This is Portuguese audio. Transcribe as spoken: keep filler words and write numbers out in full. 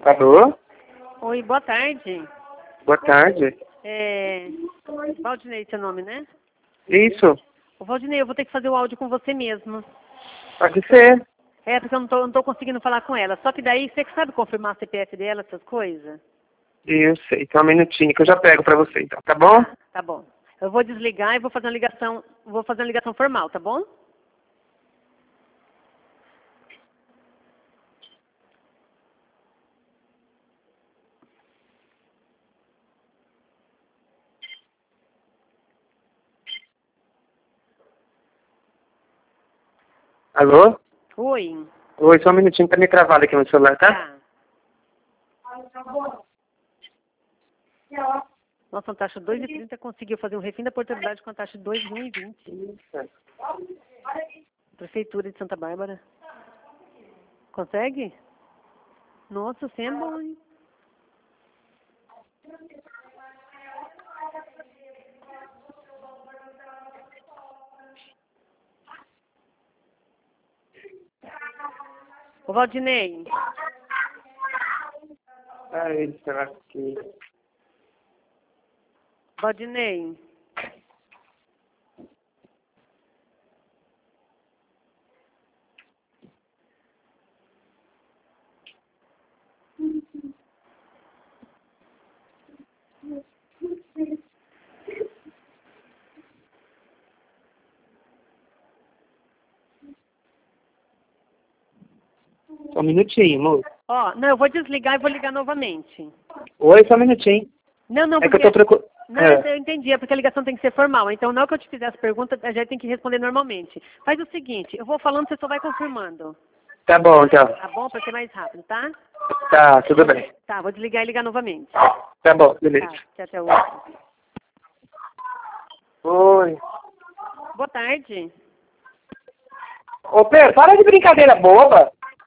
Alô? Oi, boa tarde. Boa tarde. É... Valdinei, seu nome, né? Isso. Ô, Valdinei, eu vou ter que fazer o áudio com você mesmo. Pode ser. É, porque eu não tô, não tô conseguindo falar com ela. Só que daí, você que sabe confirmar o C P F dela, essas coisas? Eu sei. Então um minutinho que eu já pego pra você, então. Tá bom? Tá, tá bom. Eu vou desligar e vou fazer uma ligação, vou fazer uma ligação formal, tá bom? Alô? Oi. Oi, só um minutinho, tá meio travado aqui no celular, tá? Tá. Nossa, a taxa dois e trinta conseguiu fazer um refém da portabilidade com a taxa de dois e um e vinte. Prefeitura de Santa Bárbara. Consegue? Nossa, você é bom, hein? Ô, Valdinei. Ai, será que... Valdinei. Só um minutinho, moço. Ó, não, eu vou desligar e vou ligar novamente. Oi, só um minutinho. Não, não, É que porque... eu tô procurando... Não, eu entendi, é porque a ligação tem que ser formal. Então, na hora que eu te fizer as perguntas, a gente tem que responder normalmente. Faz o seguinte, eu vou falando, você só vai confirmando. Tá bom, então. Tá bom? Pra ser mais rápido, tá? Tá, tudo bem. Tá, vou desligar e ligar novamente. Tá bom, beleza. Tá, até até outro. Oi. Boa tarde. Ô, Pedro, para de brincadeira boba.